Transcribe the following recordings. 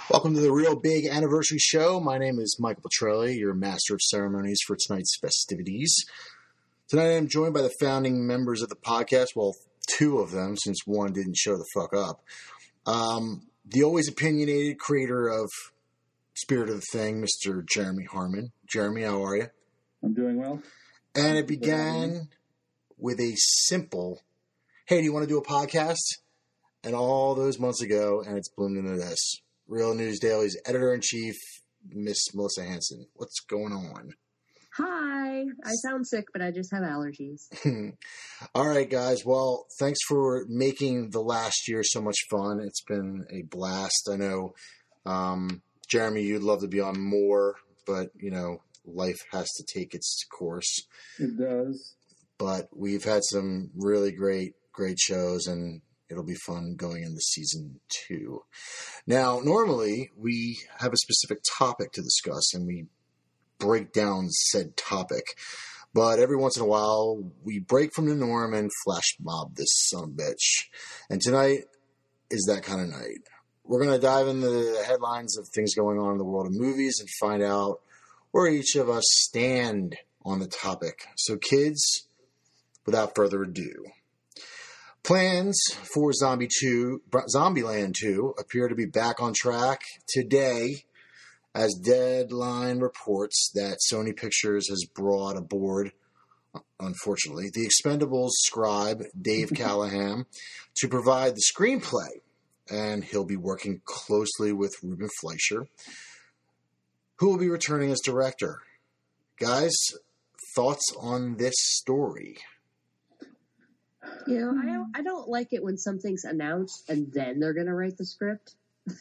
Welcome to the Real Big Anniversary Show. My name is Michael Petrelli, your master of ceremonies for tonight's festivities. Tonight I'm joined by the founding members of the podcast. Well, two of them, since one didn't show the fuck up. The always opinionated creator of Spirit of the Thing, Mr. Jeremy Harmon. Jeremy, how are you? I'm doing well. And it began with a simple, hey, do you want to do a podcast? And all those months ago, and it's bloomed into this. Real News Daily's editor-in-chief, Miss Melissa Hanson. What's going on? Hi. I sound sick, but I just have allergies. All right, guys. Well, thanks for making the last year so much fun. It's been a blast. I know, Jeremy, you'd love to be on more, but, you know, life has to take its course. It does. But we've had some really great shows, and it'll be fun going into season 2. Now, normally we have a specific topic to discuss and we break down said topic. But every once in a while, we break from the norm and flash mob this son of a bitch. And tonight is that kind of night. We're going to dive into the headlines of things going on in the world of movies and find out where each of us stand on the topic. So kids, without further ado, plans for Zombieland 2 appear to be back on track today, as Deadline reports that Sony Pictures has brought aboard, unfortunately, the Expendables scribe Dave Callahan to provide the screenplay, and he'll be working closely with Ruben Fleischer, who will be returning as director. Guys, thoughts on this story? You know, I don't like it when something's announced and then they're going to write the script.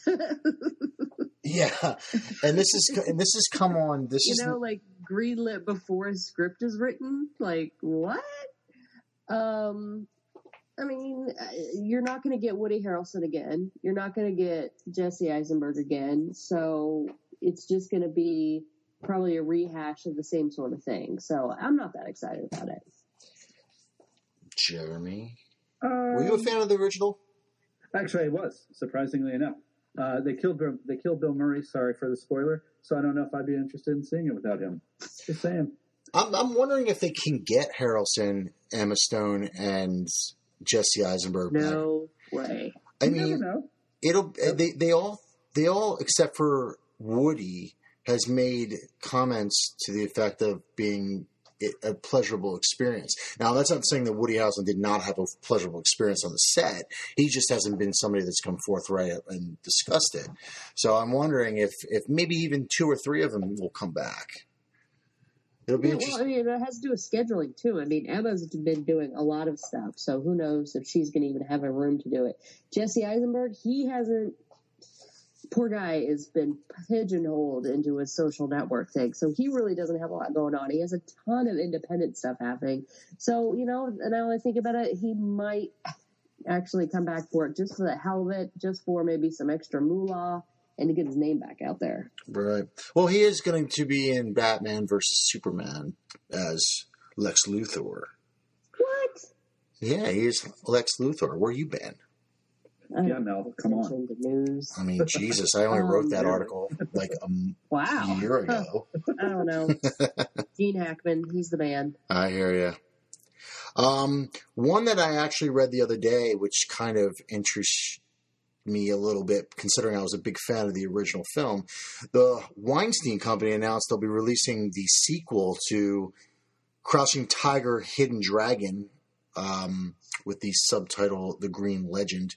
Yeah, and this is come on. This is like greenlit before a script is written. Like what? I mean, you're not going to get Woody Harrelson again. You're not going to get Jesse Eisenberg again. So it's just going to be probably a rehash of the same sort of thing. So I'm not that excited about it. Jeremy, were you a fan of the original? Actually, I was, surprisingly enough. They killed Bill Murray. Sorry for the spoiler. So I don't know if I'd be interested in seeing it without him. Just saying. I'm wondering if they can get Harrelson, Emma Stone, and Jesse Eisenberg back. No way. I mean, they all except for Woody has made comments to the effect of being a pleasurable experience. Now, that's not saying that Woody Harrelson did not have a pleasurable experience on the set. He just hasn't been somebody that's come forthright and discussed it. So I'm wondering if maybe even 2 or 3 of them will come back. It'll be interesting. Well, I mean, it has to do with scheduling, too. I mean, Emma's been doing a lot of stuff, so who knows if she's going to even have a room to do it. Jesse Eisenberg, he hasn't... Poor guy has been pigeonholed into a social network thing, so he really doesn't have a lot going on. He has a ton of independent stuff happening. So, you know, now I think about it, he might actually come back for it just for the hell of it, just for maybe some extra moolah, and to get his name back out there. Right. Well, he is going to be in Batman versus Superman as Lex Luthor. What? Yeah, he is Lex Luthor. Where you been? Yeah, Mel, come on. The news. I mean, Jesus, I only wrote that article like a year ago. I don't know. Gene Hackman, he's the man. I hear you. One that I actually read the other day, which kind of interests me a little bit, considering I was a big fan of the original film. The Weinstein Company announced they'll be releasing the sequel to Crouching Tiger, Hidden Dragon, with the subtitle The Green Legend.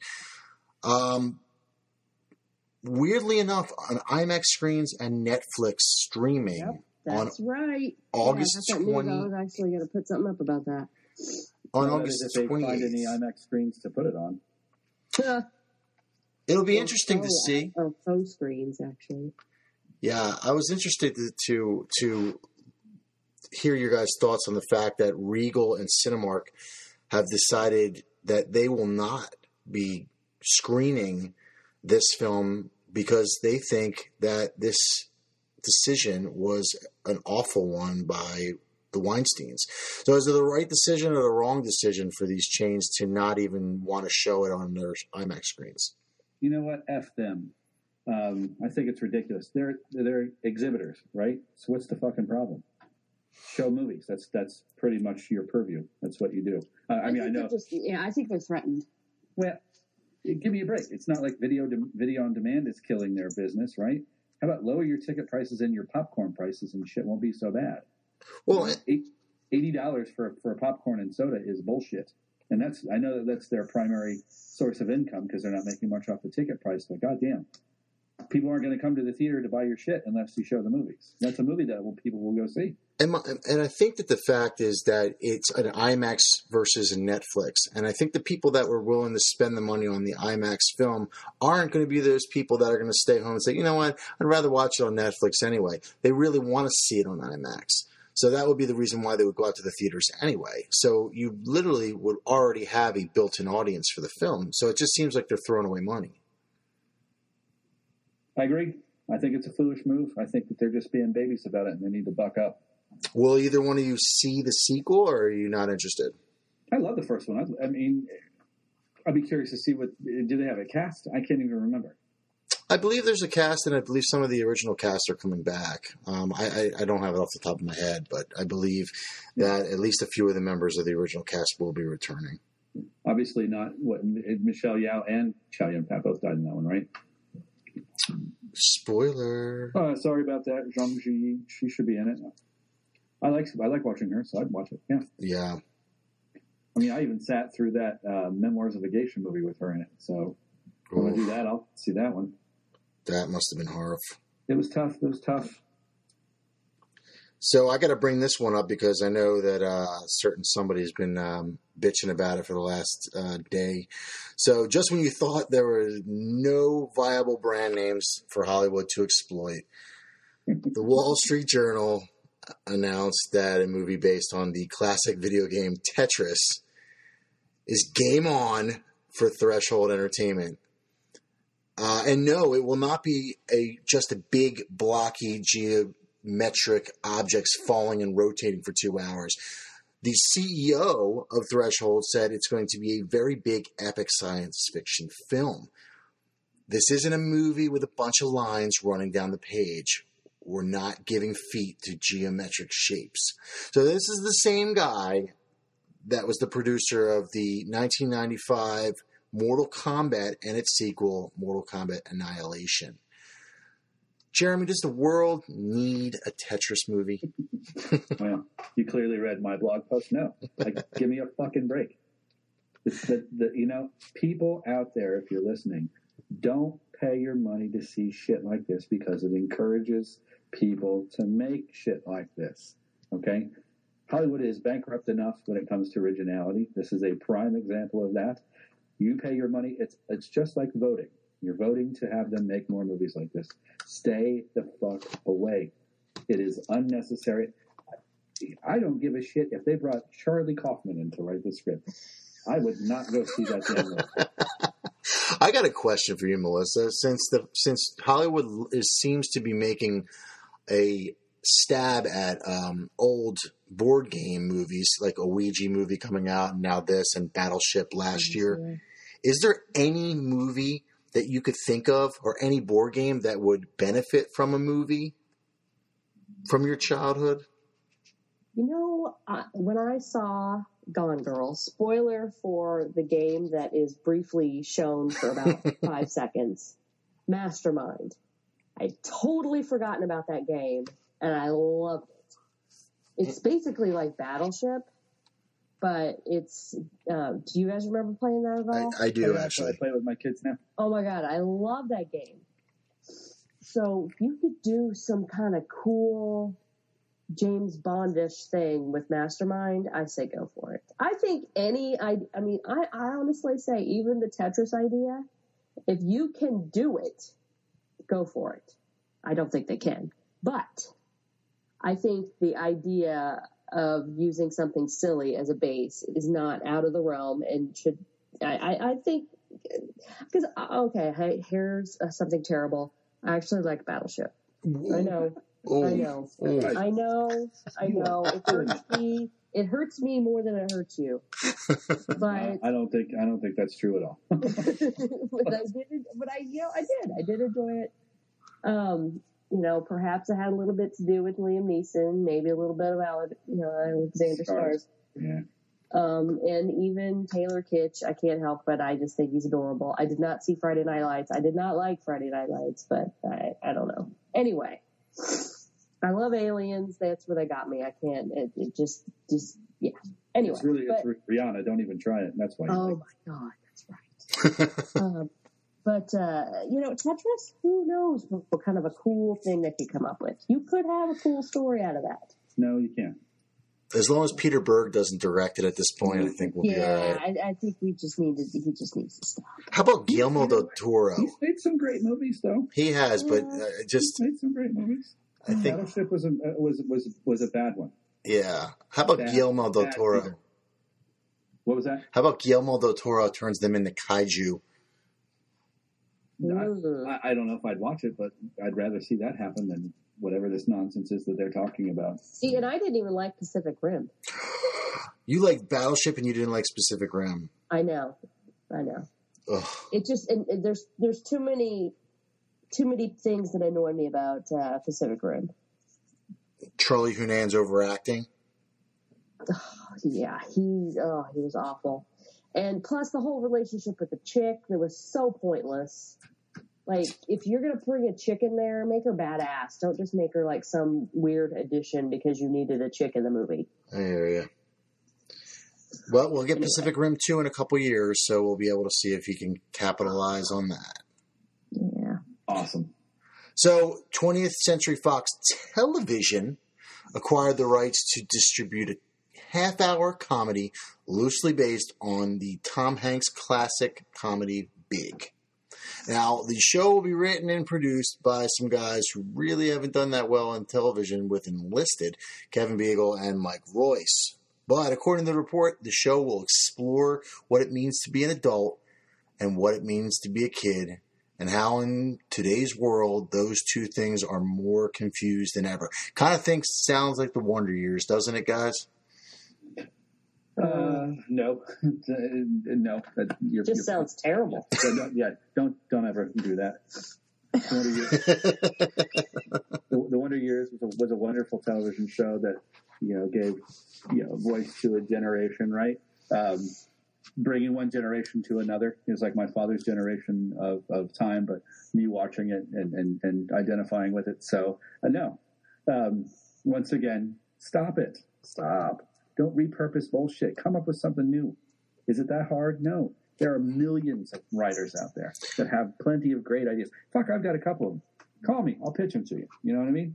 Weirdly enough, on IMAX screens and Netflix streaming. Yep, that's right. August 20. I was actually going to put something up about that. On August 28th. If they find any IMAX screens to put it on. It'll be interesting to see. Or faux screens, actually. Yeah, I was interested to hear your guys' thoughts on the fact that Regal and Cinemark have decided that they will not be screening this film because they think that this decision was an awful one by the Weinsteins. So is it the right decision or the wrong decision for these chains to not even want to show it on their IMAX screens? You know what? F them. I think it's ridiculous. They're exhibitors, right? So what's the fucking problem? Show movies. That's pretty much your purview. That's what you do. I know. I think they're threatened. Well, give me a break. It's not like video on demand is killing their business, right? How about lower your ticket prices and your popcorn prices, and shit won't be so bad. Well, $80 for a popcorn and soda is bullshit, and I know that's their primary source of income because they're not making much off the ticket price. But goddamn, people aren't going to come to the theater to buy your shit unless you show the movies. That's a movie that people will go see. And I think that the fact is that it's an IMAX versus a Netflix. And I think the people that were willing to spend the money on the IMAX film aren't going to be those people that are going to stay home and say, you know what, I'd rather watch it on Netflix anyway. They really want to see it on IMAX. So that would be the reason why they would go out to the theaters anyway. So you literally would already have a built-in audience for the film. So it just seems like they're throwing away money. I agree. I think it's a foolish move. I think that they're just being babies about it and they need to buck up. Will either one of you see the sequel, or are you not interested? I love the first one. I mean, I'd be curious to see do they have a cast? I can't even remember. I believe there's a cast, and I believe some of the original casts are coming back. I don't have it off the top of my head, but I believe that at least a few of the members of the original cast will be returning. Obviously not Michelle Yeoh and Chow Yun-fat both died in that one, right? Spoiler. Sorry about that. Zhang Ji, she should be in it. I like watching her, so I'd watch it. Yeah. Yeah. I mean, I even sat through that Memoirs of a Geisha movie with her in it. So if I'm going to do that, I'll see that one. That must have been horrible. It was tough. So I got to bring this one up because I know that certain somebody's been bitching about it for the last day. So just when you thought there were no viable brand names for Hollywood to exploit, the Wall Street Journal announced that a movie based on the classic video game Tetris is game on for Threshold Entertainment. And no, it will not be just a big, blocky, geometric objects falling and rotating for 2 hours. The CEO of Threshold said it's going to be a very big, epic science fiction film. This isn't a movie with a bunch of lines running down the page. We're not giving feet to geometric shapes. So this is the same guy that was the producer of the 1995 Mortal Kombat and its sequel, Mortal Kombat Annihilation. Jeremy, does the world need a Tetris movie? Well, you clearly read my blog post. No. Give me a fucking break. People out there, if you're listening, don't pay your money to see shit like this because it encourages people to make shit like this. Okay? Hollywood is bankrupt enough when it comes to originality. This is a prime example of that. You pay your money. It's just like voting. You're voting to have them make more movies like this. Stay the fuck away. It is unnecessary. I don't give a shit if they brought Charlie Kaufman in to write the script. I would not go see that damn movie. I got a question for you, Melissa. Since Hollywood seems to be making a stab at old board game movies, like a Ouija movie coming out, and now this, and Battleship last year, is there any movie that you could think of, or any board game that would benefit from a movie from your childhood? When I saw Gone Girl, spoiler for the game that is briefly shown for about 5 seconds, Mastermind. I'd totally forgotten about that game, and I loved it. It's basically like Battleship, but it's, do you guys remember playing that at all? I do, actually. I play with my kids now. Oh my God, I love that game. So if you could do some kind of cool James Bondish thing with Mastermind, I say go for it. I think I honestly say even the Tetris idea, if you can do it, go for it. I don't think they can. But I think the idea of using something silly as a base is not out of the realm and should, I think, because, okay, here's something terrible. I actually like Battleship. I know. Oh, I know. oh. I know. It hurts me more than it hurts you. But I don't think that's true at all. but I did enjoy it. Perhaps it had a little bit to do with Liam Neeson, maybe a little bit of Alexander Stars. Yeah. And even Taylor Kitsch, I can't help but I just think he's adorable. I did not see Friday Night Lights. I did not like Friday Night Lights, but I don't know. Anyway, I love Aliens. That's where they got me. I can't. It just yeah. Anyway, it's Rihanna. Don't even try it. That's why. Oh my God, that's right. But Tetris. Who knows what kind of a cool thing they could come up with? You could have a cool story out of that. No, you can't. As long as Peter Berg doesn't direct it at this point, I think we'll be all right. I think he just needs to stop. How about Guillermo del Toro? He's made some great movies, though. He has, but he's made some great movies. I think Battleship was a bad one. Yeah. How about Guillermo del Toro? Either. What was that? How about Guillermo del Toro turns them into kaiju? I don't know if I'd watch it, but I'd rather see that happen than whatever this nonsense is that they're talking about. See, and I didn't even like Pacific Rim. You like Battleship and you didn't like Pacific Rim. I know. Ugh. It just and there's too many things that annoy me about Pacific Rim. Charlie Hunan's overacting. Yeah, he was awful. And plus the whole relationship with the chick that was so pointless. Like, if you're going to bring a chick in there, make her badass. Don't just make her like some weird addition because you needed a chick in the movie. I hear you. Well, we'll get Pacific Rim 2 in a couple years, so we'll be able to see if he can capitalize on that. Yeah. Awesome. So, 20th Century Fox Television acquired the rights to distribute a half-hour comedy loosely based on the Tom Hanks classic comedy Big. Now, the show will be written and produced by some guys who really haven't done that well on television with Enlisted, Kevin Beagle and Mike Royce. But according to the report, the show will explore what it means to be an adult and what it means to be a kid, and how in today's world those two things are more confused than ever. Kind of sounds like the Wonder Years, doesn't it, guys? No, no. Just sounds terrible. Don't ever do that. The Wonder Years was a wonderful television show that gave voice to a generation, right? Bringing one generation to another. It was like my father's generation of time, but me watching it and identifying with it. So no. Once again, stop it. Stop. Don't repurpose bullshit. Come up with something new. Is it that hard? No. There are millions of writers out there that have plenty of great ideas. Fuck, I've got a couple of them. Call me. I'll pitch them to you. You know what I mean?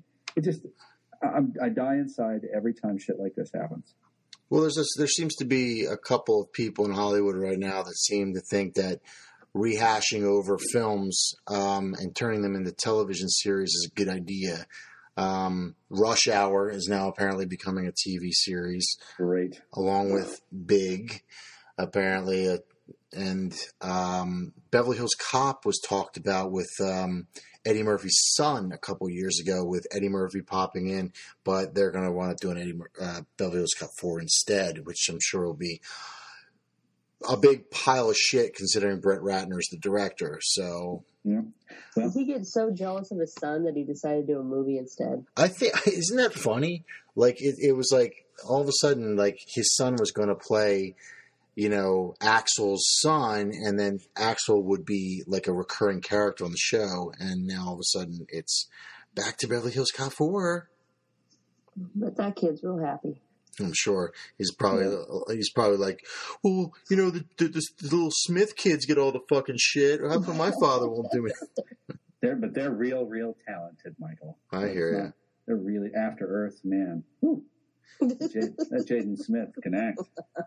I die inside every time shit like this happens. Well, there seems to be a couple of people in Hollywood right now that seem to think that rehashing over films and turning them into television series is a good idea. Rush Hour is now apparently becoming a TV series. Great. Along with Big, apparently. And Beverly Hills Cop was talked about with Eddie Murphy's son a couple years ago, with Eddie Murphy popping in, but they're going to want to do an Beverly Hills Cop 4 instead, which I'm sure will be a big pile of shit considering Brett Ratner's the director. So yeah. Well, did he get so jealous of his son that he decided to do a movie instead? I think, isn't that funny? Like it was like all of a sudden, like his son was going to play, Axel's son, and then Axel would be like a recurring character on the show, and now all of a sudden it's back to Beverly Hills Cop 4. But that kid's real happy. I'm sure he's probably like, well, the little Smith kids get all the fucking shit. How come my father won't do it? They're real talented, Michael. I hear you. They're really After Earth, man. Woo. That Jaden Smith can act.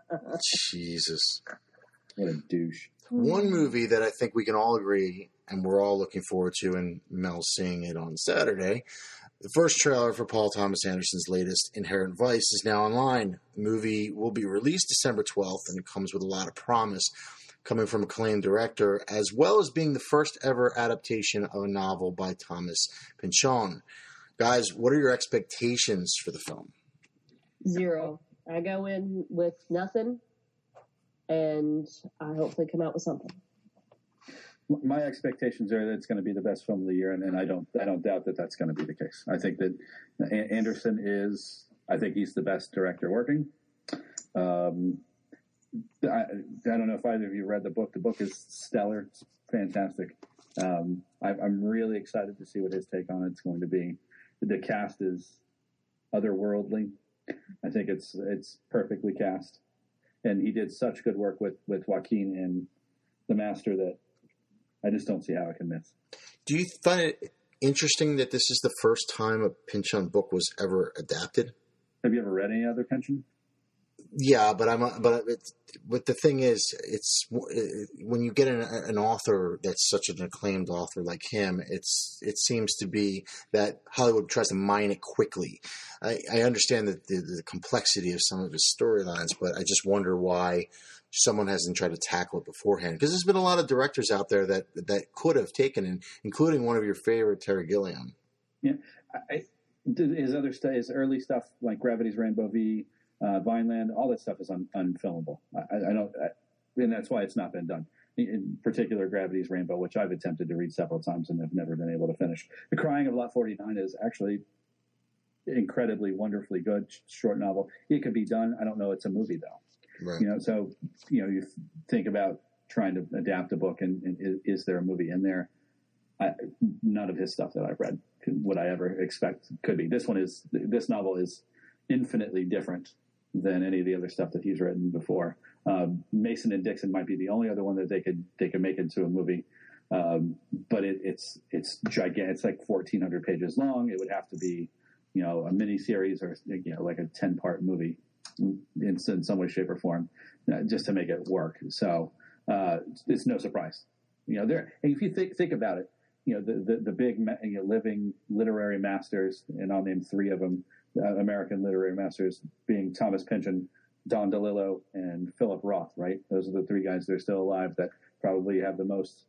Jesus. What a douche. One movie that I think we can all agree, and we're all looking forward to, and Mel's seeing it on Saturday. The first trailer for Paul Thomas Anderson's latest Inherent Vice is now online. The movie will be released December 12th, and it comes with a lot of promise coming from acclaimed director, as well as being the first ever adaptation of a novel by Thomas Pynchon. Guys, what are your expectations for the film? 0. I go in with nothing, and I hopefully come out with something. My expectations are that it's going to be the best film of the year, and I don't doubt that that's going to be the case. I think that Anderson is. I think he's the best director working. I don't know if either of you read the book. The book is stellar. It's fantastic. I'm really excited to see what his take on it's going to be. The cast is otherworldly. I think it's perfectly cast, and he did such good work with Joaquin in The Master that I just don't see how it can miss. Do you find it interesting that this is the first time a Pynchon book was ever adapted? Have you ever read any other Pynchon? Yeah, but the thing is, it's when you get an author that's such an acclaimed author like him, it seems to be that Hollywood tries to mine it quickly. I understand that the complexity of some of his storylines, but I just wonder why someone hasn't tried to tackle it beforehand. Because there's been a lot of directors out there that could have taken it, including one of your favorite, Terry Gilliam. Yeah, his early stuff like Gravity's Rainbow V. Vineland, all that stuff is unfilmable. I don't, and that's why it's not been done. In particular, Gravity's Rainbow, which I've attempted to read several times and have never been able to finish. The Crying of Lot 49 is actually incredibly, wonderfully good short novel. It could be done. I don't know. It's a movie though. Right. So you think about trying to adapt a book, and is there a movie in there? None of his stuff that I've read would I ever expect could be. This novel is infinitely different than any of the other stuff that he's written before. Mason and Dixon might be the only other one that they could make into a movie. But it's gigantic. It's like 1,400 pages long. It would have to be, a mini series or like a 10-part movie in some way, shape, or form, just to make it work. So it's no surprise. If you think about it, the big living literary masters, and I'll name 3 of them. American literary masters being Thomas Pynchon, Don DeLillo, and Philip Roth, right? Those are the 3 guys that are still alive that probably have the most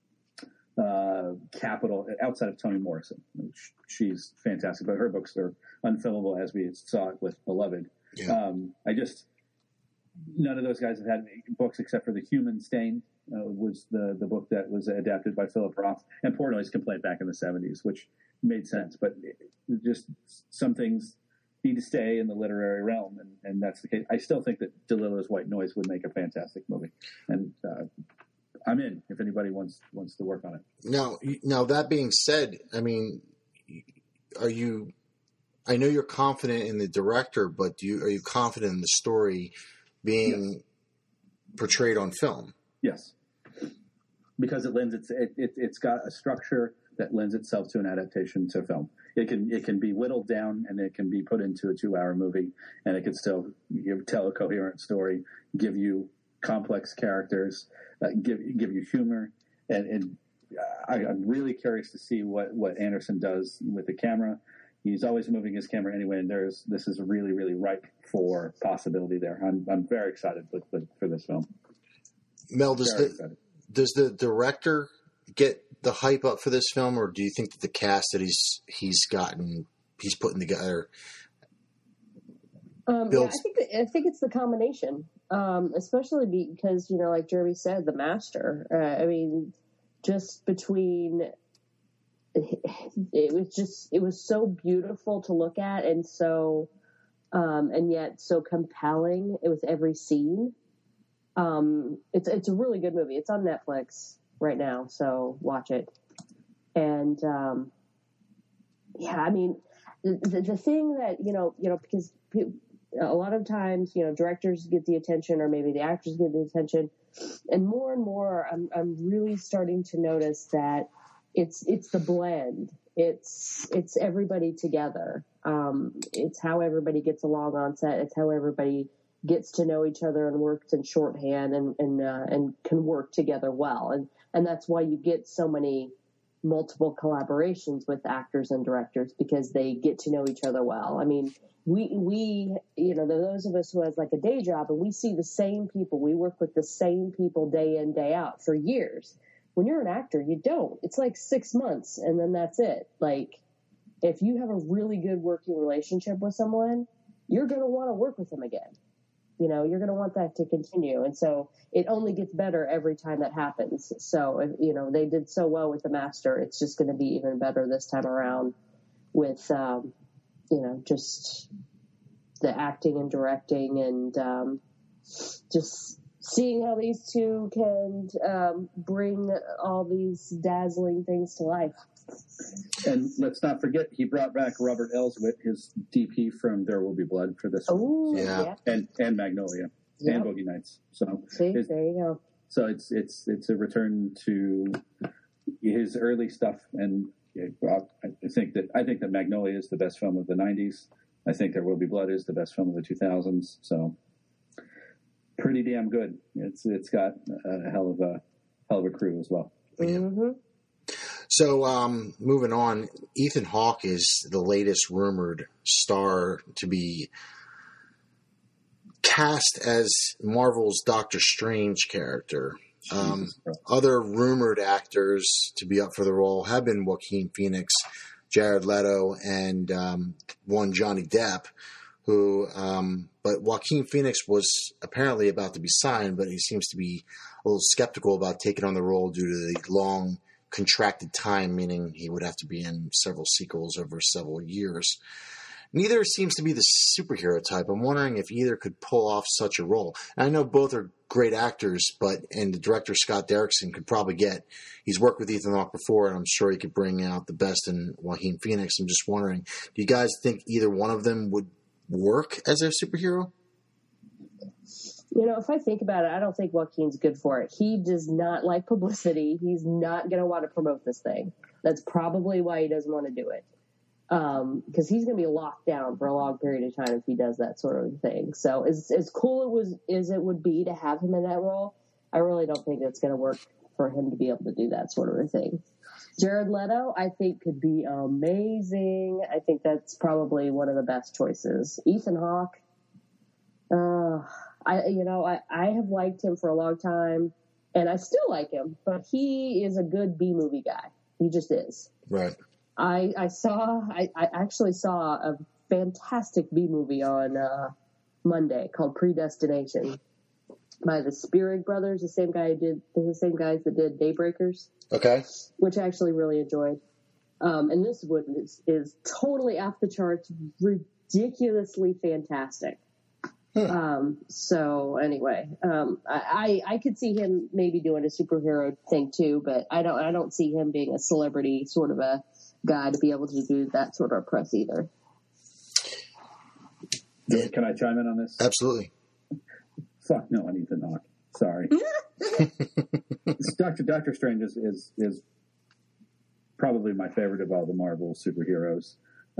capital outside of Toni Morrison. She's fantastic, but her books are unfilmable, as we saw it with Beloved. Yeah. None of those guys have had books except for The Human Stain, was the book that was adapted by Philip Roth, and Portnoy's Complaint back in the 70s, which made sense, but just some things need to stay in the literary realm, and that's the case. I still think that DeLillo's White Noise would make a fantastic movie, and I'm in if anybody wants to work on it. Now that being said, I mean, I know you're confident in the director, but are you confident in the story being portrayed on film? Yes, because it's got a structure that lends itself to an adaptation to film. It can be whittled down, and it can be put into a 2-hour movie, and it can still tell a coherent story, give you complex characters, give you humor, and I'm really curious to see what Anderson does with the camera. He's always moving his camera anyway, and this is really, really ripe for possibility there. I'm very excited for this film. Mel, does the director get the hype up for this film, or do you think that the cast that he's putting together builds? I think it's the combination, especially because like Jeremy said, The Master. I mean, just between it was so beautiful to look at, and so and yet so compelling with every scene. It's a really good movie. It's on Netflix right now, so watch it. And I mean, the thing that because a lot of times directors get the attention, or maybe the actors get the attention, and more I'm really starting to notice that it's the blend. It's everybody together. It's how everybody gets along on set. It's how everybody gets to know each other and works in shorthand and can work together well. And that's why you get so many multiple collaborations with actors and directors, because they get to know each other well. I mean, we those of us who has like a day job, and we see the same people, we work with the same people day in, day out for years. When you're an actor, you don't. It's like 6 months, and then that's it. Like, if you have a really good working relationship with someone, you're going to want to work with them again. You're going to want that to continue. And so it only gets better every time that happens. So, they did so well with The Master. It's just going to be even better this time around with, just the acting and directing and just seeing how these two can bring all these dazzling things to life. And let's not forget, he brought back Robert Elswit, his DP from There Will Be Blood for this one. Oh, Yeah. And Magnolia and Boogie Nights. So see, there you go. So it's a return to his early stuff, and I think that Magnolia is the best film of the '90s. I think There Will Be Blood is the best film of the 2000s. So pretty damn good. It's got a hell of a crew as well. Mm-hmm. So, moving on, Ethan Hawke is the latest rumored star to be cast as Marvel's Doctor Strange character. Other rumored actors to be up for the role have been Joaquin Phoenix, Jared Leto, and one Johnny Depp, but Joaquin Phoenix was apparently about to be signed, but he seems to be a little skeptical about taking on the role due to the long contracted time, meaning he would have to be in several sequels over several years. Neither seems to be the superhero type. I'm wondering if either could pull off such a role. And I know both are great actors, and the director, Scott Derrickson, could probably he's worked with Ethan Hawke before, and I'm sure he could bring out the best in Joaquin Phoenix. I'm just wondering, do you guys think either one of them would work as a superhero? If I think about it, I don't think Joaquin's good for it. He does not like publicity. He's not going to want to promote this thing. That's probably why he doesn't want to do it. Because he's going to be locked down for a long period of time if he does that sort of thing. So as cool as it would be to have him in that role, I really don't think it's going to work for him to be able to do that sort of a thing. Jared Leto, I think, could be amazing. I think that's probably one of the best choices. Ethan Hawke, I have liked him for a long time, and I still like him, but he is a good B-movie guy. He just is. Right. I actually saw a fantastic B-movie on Monday called Predestination by the Spierig brothers, the same guys that did Daybreakers. Okay. Which I actually really enjoyed. And this one is totally off the charts, ridiculously fantastic. So anyway, I could see him maybe doing a superhero thing too, but I don't see him being a celebrity sort of a guy to be able to do that sort of press either. Can I chime in on this? Absolutely. Fuck no, on Ethan Hawke. Sorry. Doctor Strange is probably my favorite of all the Marvel superheroes.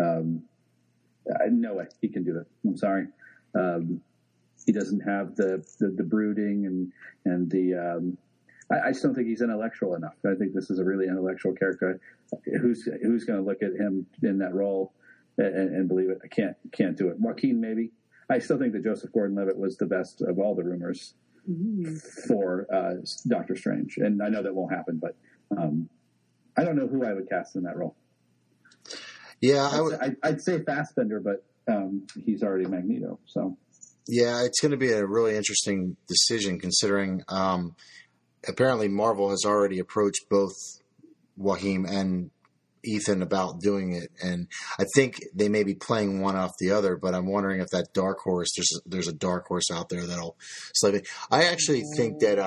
No way he can do it. I'm sorry. He doesn't have the brooding and the. I just don't think he's intellectual enough. I think this is a really intellectual character. Who's going to look at him in that role and believe it? I can't do it. Joaquin, maybe. I still think that Joseph Gordon-Levitt was the best of all the rumors for Doctor Strange, and I know that won't happen. But I don't know who I would cast in that role. Yeah, I'd say Fassbender, but he's already Magneto. So yeah, it's going to be a really interesting decision considering. Apparently, Marvel has already approached both Joaquin and Ethan about doing it, and I think they may be playing one off the other. But I'm wondering if that dark horse, there's a dark horse out there that'll slightly. I actually think that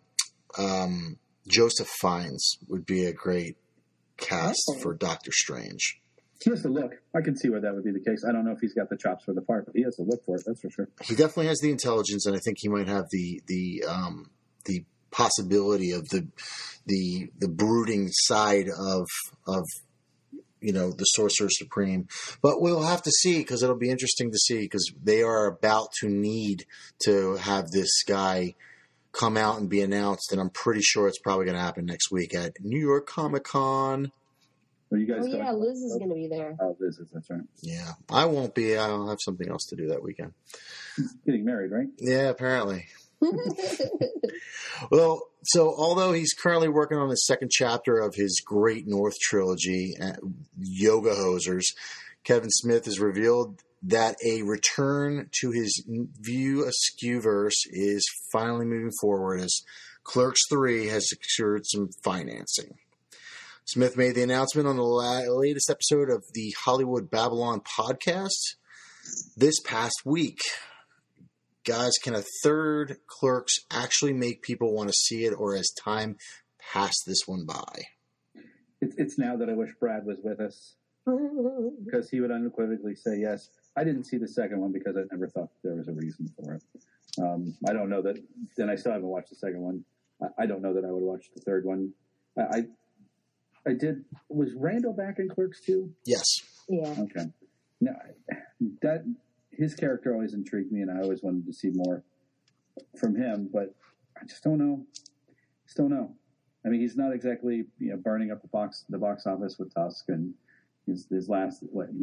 Joseph Fiennes would be a great cast for Doctor Strange. He has the look. I can see where that would be the case. I don't know if he's got the chops for the part, but he has the look for it. That's for sure. He definitely has the intelligence, and I think he might have the possibility of the brooding side of the Sorcerer Supreme. But we'll have to see, because it'll be interesting to see, because they are about to need to have this guy come out and be announced, and I'm pretty sure it's probably going to happen next week at New York Comic Con. Are you guys Liz is going to be there. Oh, Liz is, that's right. Yeah, I won't be. I'll have something else to do that weekend. Getting married, right? Yeah, apparently. Well, so although he's currently working on the second chapter of his Great North trilogy, Yoga Hosers, Kevin Smith has revealed that a return to his View Askew verse is finally moving forward as Clerks 3 has secured some financing. Smith made the announcement on the latest episode of the Hollywood Babylon podcast this past week. Guys, can a third Clerks actually make people want to see it, or has time passed this one by? It's now that I wish Brad was with us, because he would unequivocally say yes. I didn't see the second one because I never thought there was a reason for it. I don't know that, and I still haven't watched the second one. I don't know that I would watch the third one. I did. Was Randall back in Clerks 2? Yes. Yeah. Okay. Now, that his character always intrigued me, and I always wanted to see more from him, but I just don't know. I mean, he's not exactly burning up the box office with Tusk, and his last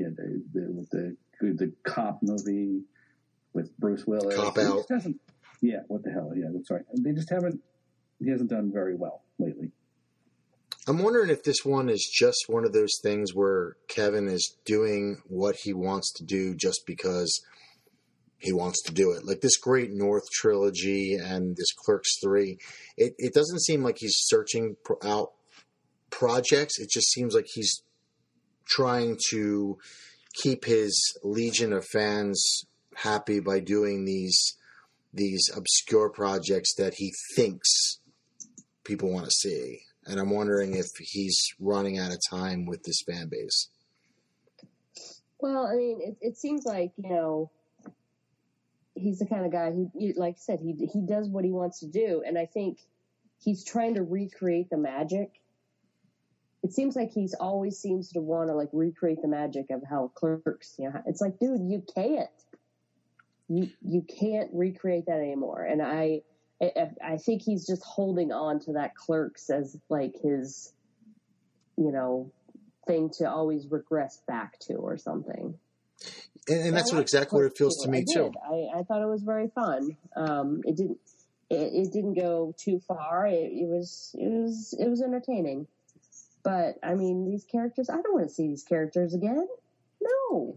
the cop movie with Bruce Willis. Cop Out. Yeah, what the hell? Yeah, that's right. They just haven't. He hasn't done very well lately. I'm wondering if this one is just one of those things where Kevin is doing what he wants to do just because he wants to do it. Like this Great North trilogy and this Clerks 3, it doesn't seem like he's searching out projects. It just seems like he's trying to keep his legion of fans happy by doing these obscure projects that he thinks people want to see. And I'm wondering if he's running out of time with this fan base. Well, I mean, it seems like, he's the kind of guy who, like I said, he does what he wants to do. And I think he's trying to recreate the magic. It seems like he's always seems to want to recreate the magic of how Clerks, it's like, dude, you can't. You can't recreate that anymore. And I think he's just holding on to that Clerks as his, thing to always regress back to or something. And that's exactly what it feels to me too. I thought it was very fun. It didn't go too far. It was entertaining. But I mean, these characters, I don't want to see these characters again. No.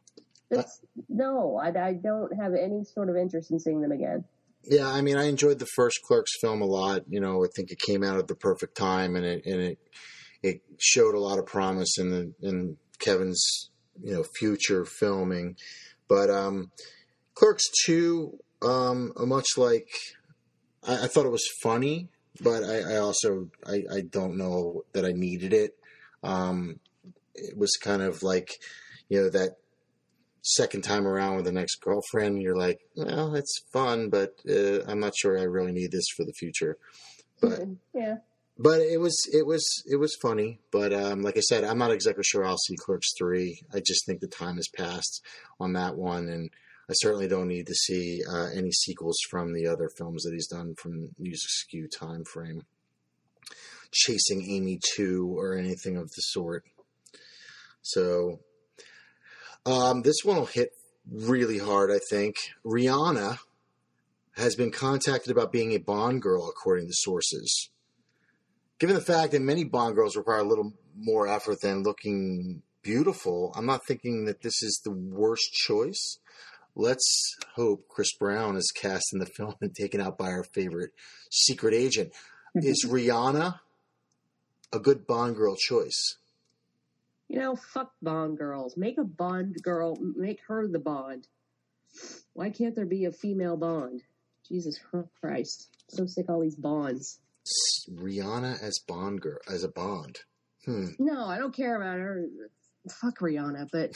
I don't have any sort of interest in seeing them again. Yeah, I mean, I enjoyed the first Clerks film a lot. I think it came out at the perfect time, and it showed a lot of promise in Kevin's future filming. But Clerks 2, much like I thought it was funny, but I also don't know that I needed it. It was kind of like that second time around with an ex-girlfriend, you're like, well, it's fun, but I'm not sure I really need this for the future. But yeah. But it was funny. But like I said, I'm not exactly sure I'll see Clerks 3. I just think the time has passed on that one, and I certainly don't need to see any sequels from the other films that he's done from Music Skew time frame. Chasing Amy 2 or anything of the sort. So this one will hit really hard, I think. Rihanna has been contacted about being a Bond girl, according to sources. Given the fact that many Bond girls require a little more effort than looking beautiful, I'm not thinking that this is the worst choice. Let's hope Chris Brown is cast in the film and taken out by our favorite secret agent. Is Rihanna a good Bond girl choice? Fuck Bond girls. Make a Bond girl. Make her the Bond. Why can't there be a female Bond? Jesus Christ. I'm so sick of all these Bonds. Rihanna as Bond girl, as a Bond. No, I don't care about her. Fuck Rihanna, but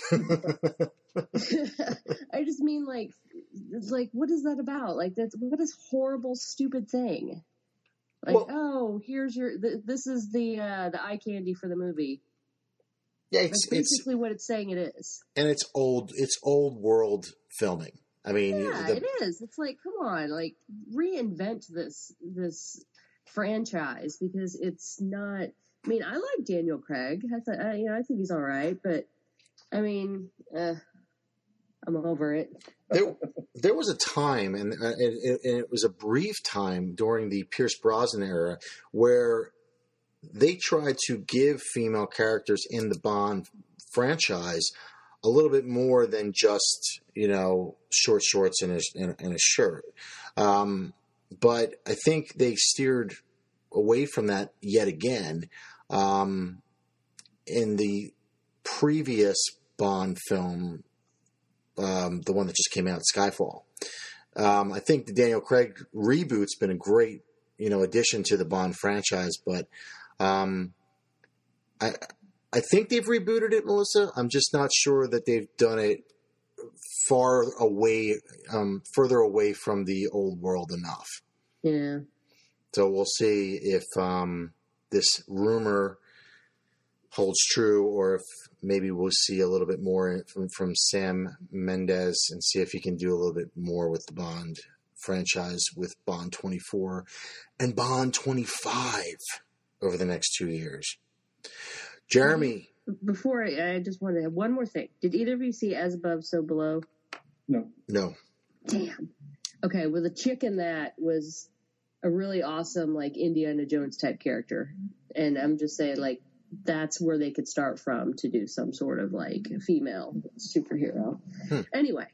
I just mean what is that about? What is horrible, stupid thing? Here's this is the eye candy for the movie. Yeah, that's basically what it's saying it is. And it's old world filming. I mean, it is. It's come on, reinvent this franchise, because it's not. I mean, I like Daniel Craig. I think he's all right, but I mean, I'm over it. There was a time, and it was a brief time during the Pierce Brosnan era, where they tried to give female characters in the Bond franchise a little bit more than just, short shorts and a shirt. But I think they steered away from that yet again. In the previous Bond film, the one that just came out, Skyfall. I think the Daniel Craig reboot's been a great, addition to the Bond franchise, but I think they've rebooted it, Melissa. I'm just not sure that they've done it further away from the old world enough. Yeah. So we'll see if this rumor holds true, or if maybe we'll see a little bit more from Sam Mendes and see if he can do a little bit more with the Bond franchise with Bond 24 and Bond 25 over the next 2 years. Jeremy. Before I just wanted to have one more thing. Did either of you see As Above, So Below? No. Damn. Okay, well, the chick in that was a really awesome, like, Indiana Jones type character. And I'm just saying, like, that's where they could start from to do some sort of, like, female superhero. Anyway.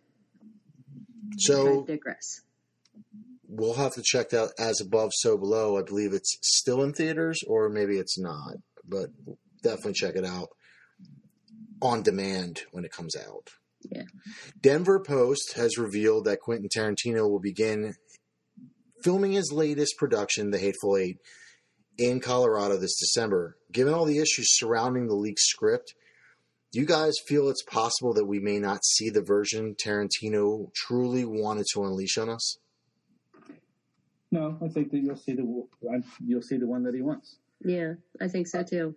So I digress. We'll have to check out As Above, So Below. I believe it's still in theaters, or maybe it's not. But definitely check it out on demand when it comes out. Yeah. Denver Post has revealed that Quentin Tarantino will begin filming his latest production, The Hateful Eight, in Colorado this December. Given all the issues surrounding the leaked script, do you guys feel it's possible that we may not see the version Tarantino truly wanted to unleash on us? No, I think that you'll see the one that he wants. Yeah, I think so too.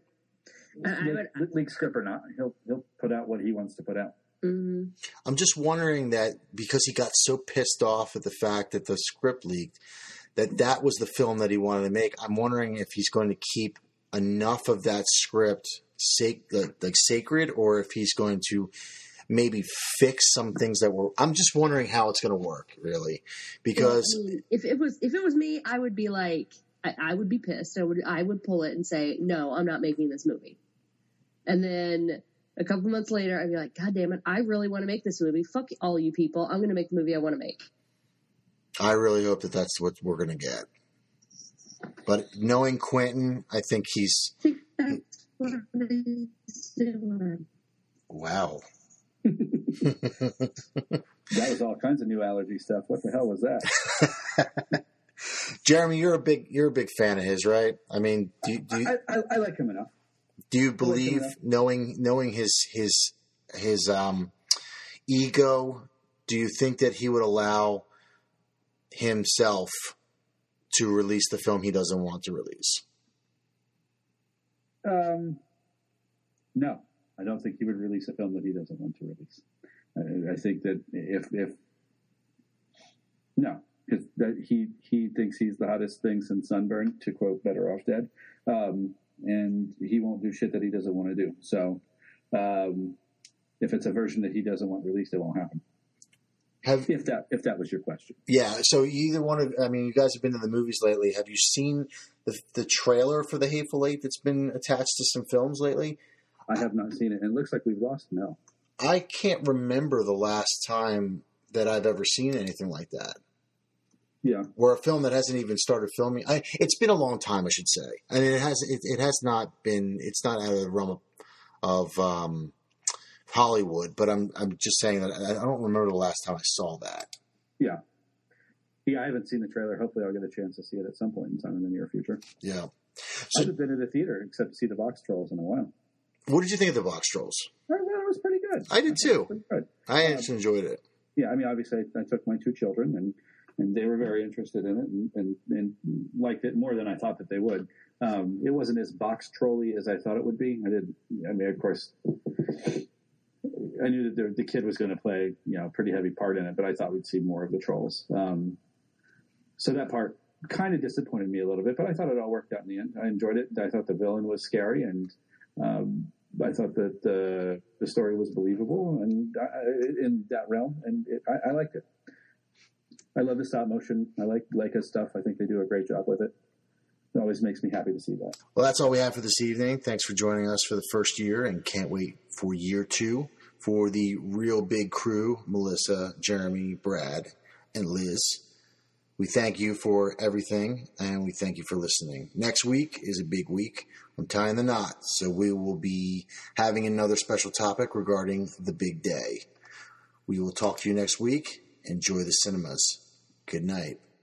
Leak script or not, he'll put out what he wants to put out. Mm-hmm. I'm just wondering that because he got so pissed off at the fact that the script leaked, that was the film that he wanted to make. I'm wondering if he's going to keep enough of that script sacred, or if he's going to maybe fix some things that were. I'm just wondering how it's going to work, really, because if it was me, I would be like, I would be pissed. I would pull it and say, no, I'm not making this movie. And then a couple months later, I'd be like, God damn it, I really want to make this movie. Fuck all you people. I'm going to make the movie I want to make. I really hope that that's what we're going to get. But knowing Quentin, I think he's... Wow. That was all kinds of new allergy stuff. What the hell was that? Jeremy, you're a big fan of his, right? I mean, do you I like him enough. Do you believe, knowing his ego, do you think that he would allow himself to release the film he doesn't want to release? No, I don't think he would release a film that he doesn't want to release. I think that because he thinks he's the hottest thing since Sunburn, to quote Better Off Dead, and he won't do shit that he doesn't want to do. So, if it's a version that he doesn't want released, it won't happen. If that was your question. Yeah. So either one of, I mean, you guys have been to the movies lately. Have you seen the trailer for The Hateful Eight that's been attached to some films lately? I have not seen it, and it looks like we've lost Mel. I can't remember the last time that I've ever seen anything like that. Yeah. Where a film that hasn't even started filming. It's been a long time, I should say. I mean, it has not been. It's not out of the realm of Hollywood. But I'm just saying that I don't remember the last time I saw that. Yeah. Yeah, I haven't seen the trailer. Hopefully, I'll get a chance to see it at some point in time in the near future. Yeah. I haven't been to the theater except to see the Box Trolls in a while. What did you think of the Box Trolls? I thought it was pretty good. I did too. I actually enjoyed it. Yeah, I mean, obviously, I took my two children, and they were very interested in it and liked it more than I thought that they would. It wasn't as box trolly as I thought it would be. Of course, I knew that the kid was going to play, a pretty heavy part in it, but I thought we'd see more of the trolls. So that part kind of disappointed me a little bit, but I thought it all worked out in the end. I enjoyed it. I thought the villain was scary, and I thought that the story was believable and in that realm, and I liked it. I love the stop motion. I like Leica's stuff. I think they do a great job with it. It always makes me happy to see that. Well, that's all we have for this evening. Thanks for joining us for the first year, and can't wait for year 2 for the real big crew, Melissa, Jeremy, Brad, and Liz. We thank you for everything, and we thank you for listening. Next week is a big week. I'm tying the knot, so we will be having another special topic regarding the big day. We will talk to you next week. Enjoy the cinemas. Good night.